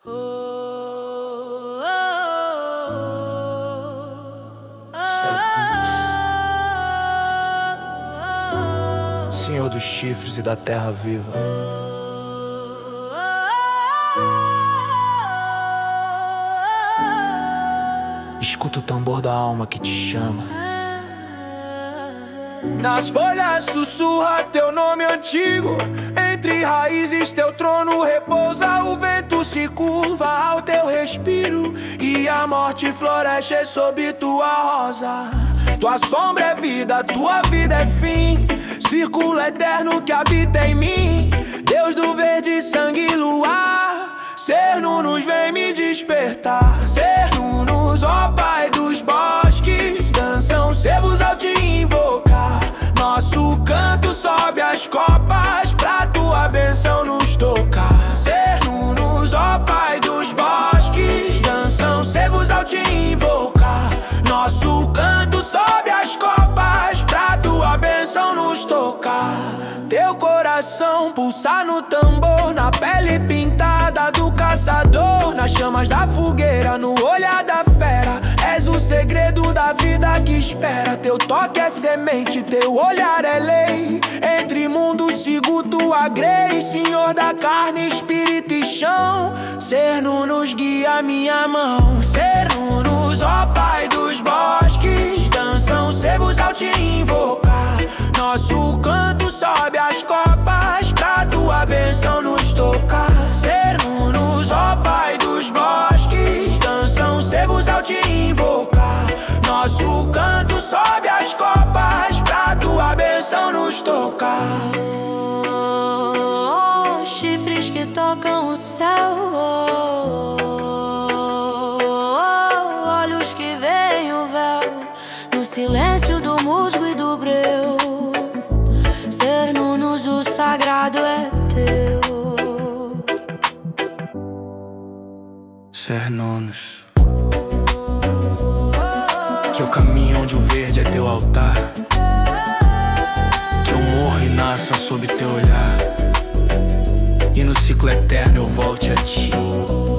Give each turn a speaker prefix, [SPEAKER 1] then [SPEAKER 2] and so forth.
[SPEAKER 1] Senhor dos chifres e da terra viva, escuta o tambor da alma que te chama.
[SPEAKER 2] Nas folhas sussurra teu nome antigo, entre raízes teu trono repousa. O vento se curva ao teu respiro e a morte floresce sob tua rosa. Tua sombra é vida, tua vida é fim, círculo eterno que habita em mim. Deus do verde, sangue e luar, Cernunnos vem me despertar. Cernunnos, ó Pai dos bosques, dançam cervos ao te invocar. Nosso canto sobe as copas pra tua bênção nos tocar. Cernunnos, ó Pai dos bosques, dançam cervos ao te invocar. Nosso canto sobe as copas pra tua bênção nos tocar. Teu coração pulsa no tambor, na pele pintada do caçador, nas chamas da fogueira, no olhar da fera. És o segredo da vida que espera. Teu toque é semente, teu olhar é lei. Entre mundos sigo tua grei, Senhor da carne, espírito e chão. Cernunnos guia minha mão. Cernunnos, ó Pai dos bosques, dançam cervos ao te invocar. Nosso canto sobe as copas pra tua bênção nos tocar. Cernunnos, ó Pai dos bosques, dançam cervos ao te invocar. Nosso canto sobe as copas pra tua bênção nos tocar.
[SPEAKER 3] Chifres que tocam o céu, olhos que veem o véu no silêncio do musgo e do breu. Cernunnos, o sagrado é teu.
[SPEAKER 1] Cernunnos, que eu caminho onde o verde é teu altar, que eu morro e nasça sob teu olhar, e no ciclo eterno eu volte a ti.